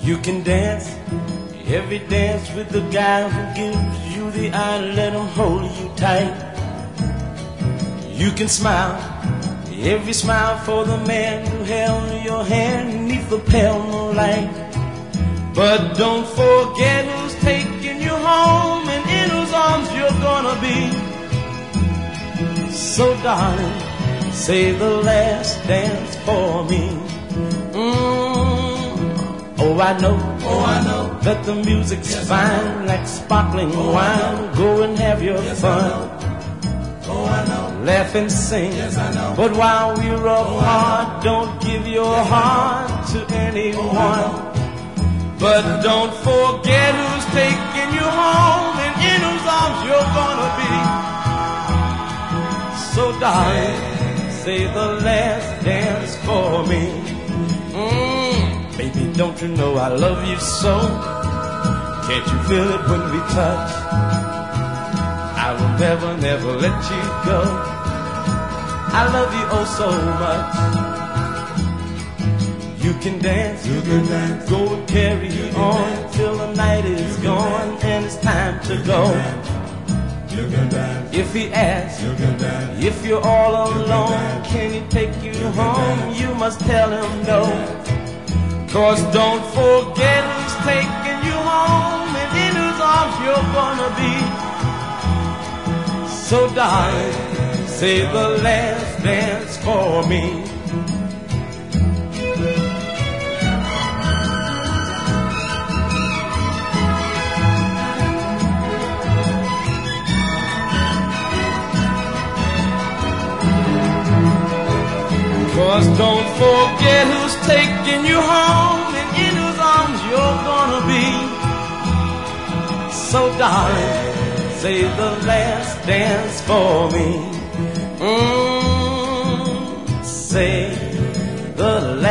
You can dance every dance with the guy who gives you the eye. Let him hold you tight. You can smile every smile for the man who held your hand neath the pale moonlight. But don't forget who's taking you home and in whose arms you're gonna be. So darling, say the last dance for me. Oh, I know that the music's fine, like sparkling wine. Go and have your fun. Laugh and sing. But while we're apart, don't give your heart to anyone. But don't forget who's taking you home and in whose arms you're gonna be. So darling, say the last dance for me. Baby, don't you know I love you so? Can't you feel it when we touch? I will never, never let you go. I love you oh so much. You can dance, go and carry on till the night is gone and it's time to go. If he asks, if you're all alone, can he take you home? You must tell him no. 'Cause don't forget who's taking you home and in whose arms you're gonna be. So darling, say the last dance for me. Cause don't forget who's taking you home and in whose arms you're gonna be. So darling, say the last dance for me. Say the last